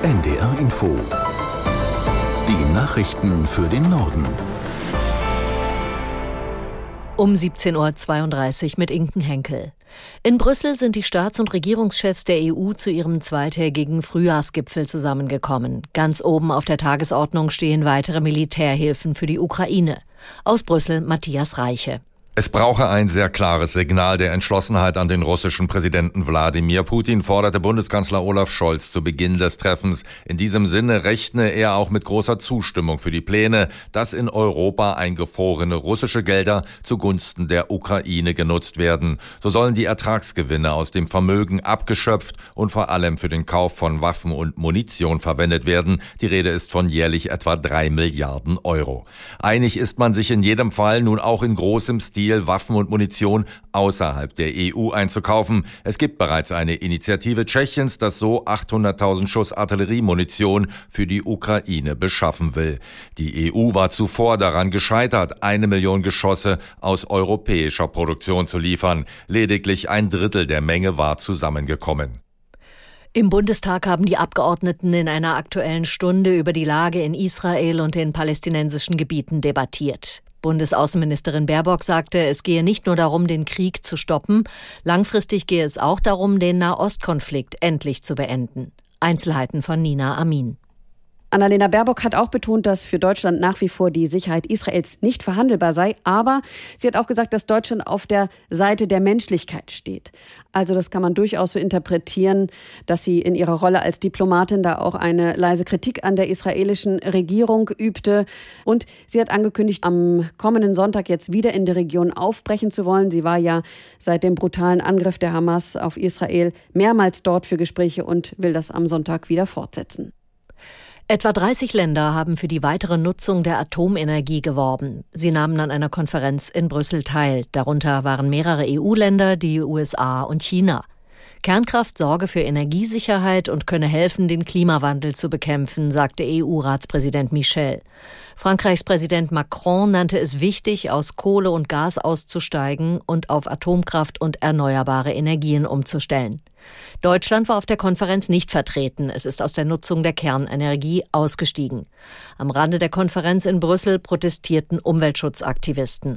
NDR Info. Die Nachrichten für den Norden. Um 17.32 Uhr mit Inken Henkel. In Brüssel sind die Staats- und Regierungschefs der EU zu ihrem zweitägigen Frühjahrsgipfel zusammengekommen. Ganz oben auf der Tagesordnung stehen weitere Militärhilfen für die Ukraine. Aus Brüssel Matthias Reiche. Es brauche ein sehr klares Signal der Entschlossenheit an den russischen Präsidenten Wladimir Putin, forderte Bundeskanzler Olaf Scholz zu Beginn des Treffens. In diesem Sinne rechne er auch mit großer Zustimmung für die Pläne, dass in Europa eingefrorene russische Gelder zugunsten der Ukraine genutzt werden. So sollen die Ertragsgewinne aus dem Vermögen abgeschöpft und vor allem für den Kauf von Waffen und Munition verwendet werden. Die Rede ist von jährlich etwa 3 Milliarden Euro. Einig ist man sich in jedem Fall, nun auch in großem Stil Waffen und Munition außerhalb der EU einzukaufen. Es gibt bereits eine Initiative Tschechiens, das so 800.000 Schuss Artilleriemunition für die Ukraine beschaffen will. Die EU war zuvor daran gescheitert, 1 Million Geschosse aus europäischer Produktion zu liefern. Lediglich 1/3 der Menge war zusammengekommen. Im Bundestag haben die Abgeordneten in einer Aktuellen Stunde über die Lage in Israel und den palästinensischen Gebieten debattiert. Bundesaußenministerin Baerbock sagte, es gehe nicht nur darum, den Krieg zu stoppen, langfristig gehe es auch darum, den Nahostkonflikt endlich zu beenden. Einzelheiten von Nina Amin. Annalena Baerbock hat auch betont, dass für Deutschland nach wie vor die Sicherheit Israels nicht verhandelbar sei. Aber sie hat auch gesagt, dass Deutschland auf der Seite der Menschlichkeit steht. Also das kann man durchaus so interpretieren, dass sie in ihrer Rolle als Diplomatin da auch eine leise Kritik an der israelischen Regierung übte. Und sie hat angekündigt, am kommenden Sonntag jetzt wieder in der Region aufbrechen zu wollen. Sie war ja seit dem brutalen Angriff der Hamas auf Israel mehrmals dort für Gespräche und will das am Sonntag wieder fortsetzen. Etwa 30 Länder haben für die weitere Nutzung der Atomenergie geworben. Sie nahmen an einer Konferenz in Brüssel teil. Darunter waren mehrere EU-Länder, die USA und China. Kernkraft sorge für Energiesicherheit und könne helfen, den Klimawandel zu bekämpfen, sagte EU-Ratspräsident Michel. Frankreichs Präsident Macron nannte es wichtig, aus Kohle und Gas auszusteigen und auf Atomkraft und erneuerbare Energien umzustellen. Deutschland war auf der Konferenz nicht vertreten. Es ist aus der Nutzung der Kernenergie ausgestiegen. Am Rande der Konferenz in Brüssel protestierten Umweltschutzaktivisten.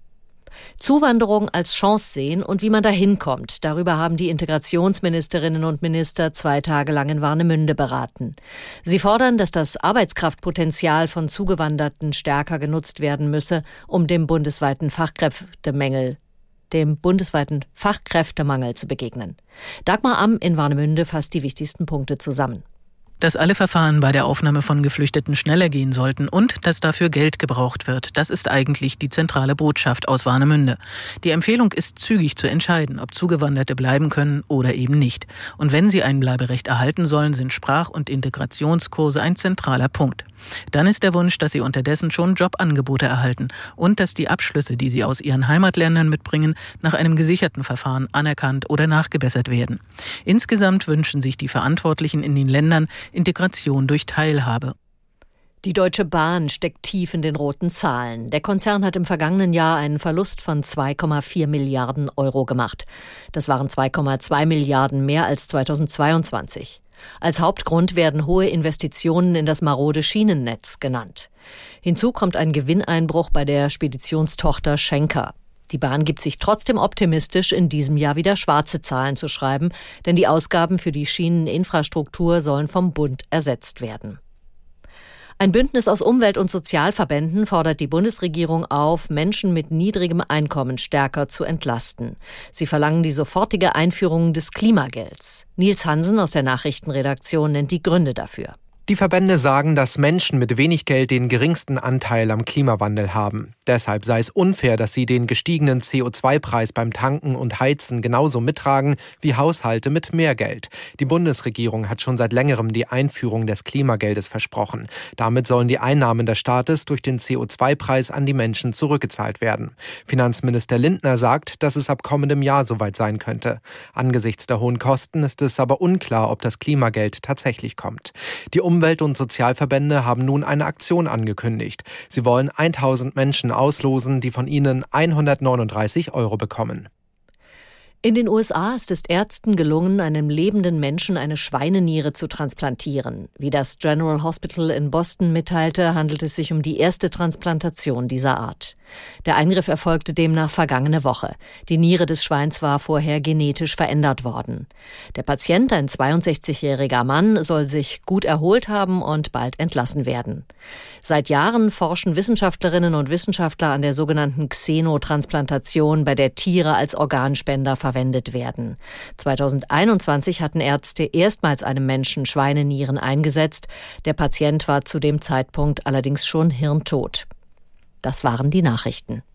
Zuwanderung als Chance sehen und wie man da hinkommt. Darüber haben die Integrationsministerinnen und Minister 2 Tage lang in Warnemünde beraten. Sie fordern, dass das Arbeitskraftpotenzial von Zugewanderten stärker genutzt werden müsse, um dem bundesweiten Fachkräftemangel zu begegnen. Dagmar Amm in Warnemünde fasst die wichtigsten Punkte zusammen. Dass alle Verfahren bei der Aufnahme von Geflüchteten schneller gehen sollten und dass dafür Geld gebraucht wird, das ist eigentlich die zentrale Botschaft aus Warnemünde. Die Empfehlung ist, zügig zu entscheiden, ob Zugewanderte bleiben können oder eben nicht. Und wenn sie ein Bleiberecht erhalten sollen, sind Sprach- und Integrationskurse ein zentraler Punkt. Dann ist der Wunsch, dass sie unterdessen schon Jobangebote erhalten und dass die Abschlüsse, die sie aus ihren Heimatländern mitbringen, nach einem gesicherten Verfahren anerkannt oder nachgebessert werden. Insgesamt wünschen sich die Verantwortlichen in den Ländern Integration durch Teilhabe. Die Deutsche Bahn steckt tief in den roten Zahlen. Der Konzern hat im vergangenen Jahr einen Verlust von 2,4 Milliarden Euro gemacht. Das waren 2,2 Milliarden mehr als 2022. Als Hauptgrund werden hohe Investitionen in das marode Schienennetz genannt. Hinzu kommt ein Gewinneinbruch bei der Speditionstochter Schenker. Die Bahn gibt sich trotzdem optimistisch, in diesem Jahr wieder schwarze Zahlen zu schreiben, denn die Ausgaben für die Schieneninfrastruktur sollen vom Bund ersetzt werden. Ein Bündnis aus Umwelt- und Sozialverbänden fordert die Bundesregierung auf, Menschen mit niedrigem Einkommen stärker zu entlasten. Sie verlangen die sofortige Einführung des Klimagelds. Nils Hansen aus der Nachrichtenredaktion nennt die Gründe dafür. Die Verbände sagen, dass Menschen mit wenig Geld den geringsten Anteil am Klimawandel haben. Deshalb sei es unfair, dass sie den gestiegenen CO2-Preis beim Tanken und Heizen genauso mittragen wie Haushalte mit mehr Geld. Die Bundesregierung hat schon seit längerem die Einführung des Klimageldes versprochen. Damit sollen die Einnahmen des Staates durch den CO2-Preis an die Menschen zurückgezahlt werden. Finanzminister Lindner sagt, dass es ab kommendem Jahr soweit sein könnte. Angesichts der hohen Kosten ist es aber unklar, ob das Klimageld tatsächlich kommt. Die Umwelt- und Sozialverbände haben nun eine Aktion angekündigt. Sie wollen 1000 Menschen auslosen, die von ihnen 139 € bekommen. In den USA ist es Ärzten gelungen, einem lebenden Menschen eine Schweineniere zu transplantieren. Wie das General Hospital in Boston mitteilte, handelt es sich um die erste Transplantation dieser Art. Der Eingriff erfolgte demnach vergangene Woche. Die Niere des Schweins war vorher genetisch verändert worden. Der Patient, ein 62-jähriger Mann, soll sich gut erholt haben und bald entlassen werden. Seit Jahren forschen Wissenschaftlerinnen und Wissenschaftler an der sogenannten Xenotransplantation, bei der Tiere als Organspender verwendet werden. 2021 hatten Ärzte erstmals einem Menschen Schweinenieren eingesetzt. Der Patient war zu dem Zeitpunkt allerdings schon hirntot. Das waren die Nachrichten.